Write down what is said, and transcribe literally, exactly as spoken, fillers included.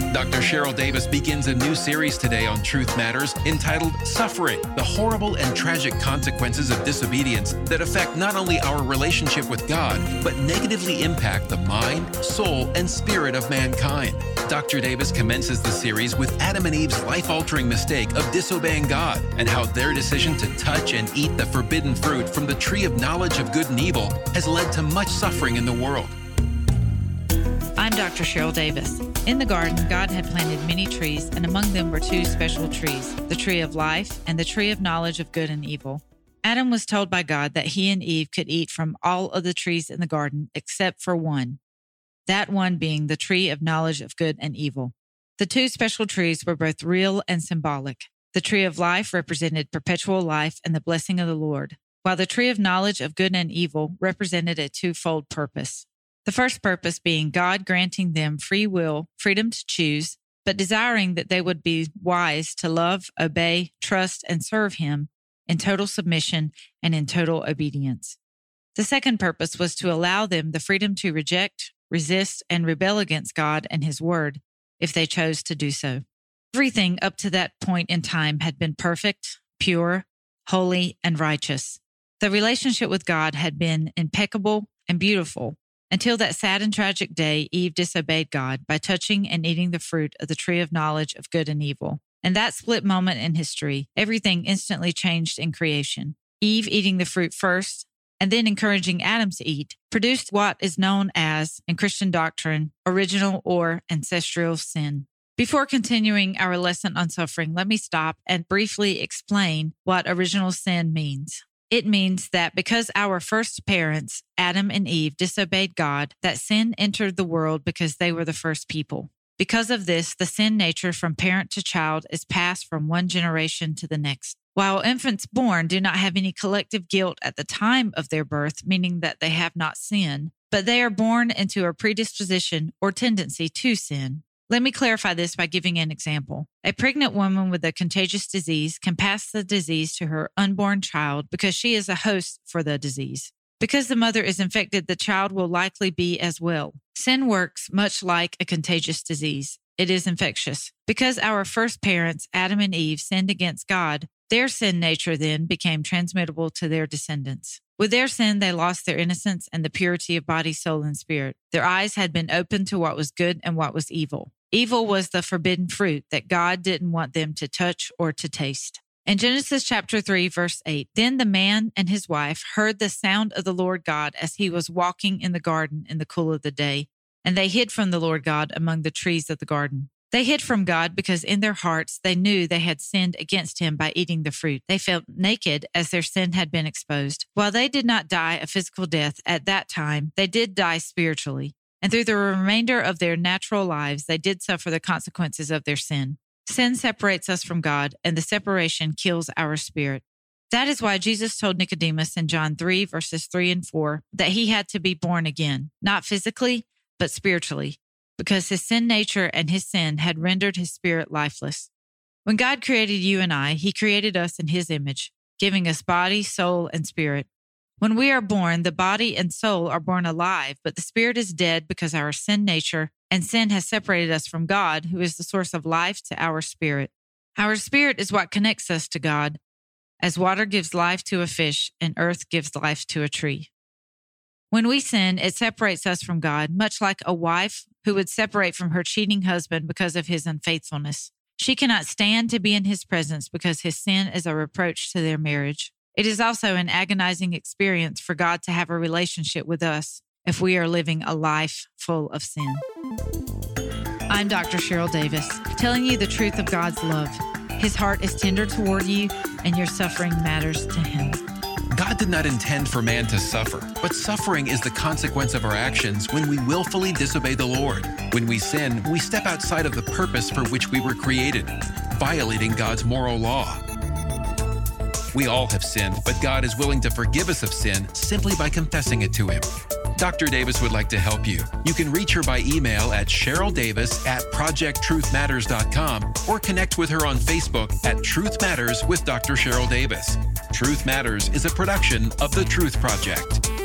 Doctor Cheryl Davis begins a new series today on Truth Matters entitled Suffering, the Horrible and Tragic Consequences of Disobedience that affect not only our relationship with God, but negatively impact the mind, soul, and spirit of mankind. Doctor Davis commences the series with Adam and Eve's life-altering mistake of disobeying God and how their decision to touch and eat the forbidden fruit from the tree of knowledge of good and evil has led to much suffering in the world. I'm Doctor Cheryl Davis. In the garden, God had planted many trees, and among them were two special trees, the tree of life and the tree of knowledge of good and evil. Adam was told by God that he and Eve could eat from all of the trees in the garden except for one, that one being the tree of knowledge of good and evil. The two special trees were both real and symbolic. The tree of life represented perpetual life and the blessing of the Lord, while the tree of knowledge of good and evil represented a twofold purpose. The first purpose being God granting them free will, freedom to choose, but desiring that they would be wise to love, obey, trust, and serve Him in total submission and in total obedience. The second purpose was to allow them the freedom to reject, resist, and rebel against God and His Word if they chose to do so. Everything up to that point in time had been perfect, pure, holy, and righteous. The relationship with God had been impeccable and beautiful, until that sad and tragic day, Eve disobeyed God by touching and eating the fruit of the tree of knowledge of good and evil. In that split moment in history, everything instantly changed in creation. Eve eating the fruit first, and then encouraging Adam to eat, produced what is known as, in Christian doctrine, original or ancestral sin. Before continuing our lesson on suffering, let me stop and briefly explain what original sin means. It means that because our first parents, Adam and Eve, disobeyed God, that sin entered the world because they were the first people. Because of this, the sin nature from parent to child is passed from one generation to the next. While infants born do not have any collective guilt at the time of their birth, meaning that they have not sinned, but they are born into a predisposition or tendency to sin. Let me clarify this by giving an example. A pregnant woman with a contagious disease can pass the disease to her unborn child because she is a host for the disease. Because the mother is infected, the child will likely be as well. Sin works much like a contagious disease. It is infectious. Because our first parents, Adam and Eve, sinned against God, their sin nature then became transmittable to their descendants. With their sin, they lost their innocence and the purity of body, soul, and spirit. Their eyes had been opened to what was good and what was evil. Evil was the forbidden fruit that God didn't want them to touch or to taste. In Genesis chapter three, verse eight, then the man and his wife heard the sound of the Lord God as he was walking in the garden in the cool of the day, and they hid from the Lord God among the trees of the garden. They hid from God because in their hearts they knew they had sinned against Him by eating the fruit. They felt naked as their sin had been exposed. While they did not die a physical death at that time, they did die spiritually. And through the remainder of their natural lives, they did suffer the consequences of their sin. Sin separates us from God, and the separation kills our spirit. That is why Jesus told Nicodemus in John three, verses three and four, that he had to be born again, not physically, but spiritually, because his sin nature and his sin had rendered his spirit lifeless. When God created you and I, He created us in His image, giving us body, soul, and spirit. When we are born, the body and soul are born alive, but the spirit is dead because our sin nature and sin has separated us from God, who is the source of life to our spirit. Our spirit is what connects us to God, as water gives life to a fish and earth gives life to a tree. When we sin, it separates us from God, much like a wife who would separate from her cheating husband because of his unfaithfulness. She cannot stand to be in his presence because his sin is a reproach to their marriage. It is also an agonizing experience for God to have a relationship with us if we are living a life full of sin. I'm Doctor Cheryl Davis, telling you the truth of God's love. His heart is tender toward you, and your suffering matters to Him. God did not intend for man to suffer, but suffering is the consequence of our actions when we willfully disobey the Lord. When we sin, we step outside of the purpose for which we were created, violating God's moral law. We all have sinned, but God is willing to forgive us of sin simply by confessing it to Him. Doctor Davis would like to help you. You can reach her by email at cheryl davis at project truth matters dot com or connect with her on Facebook at Truth Matters with Doctor Cheryl Davis. Truth Matters is a production of The Truth Project.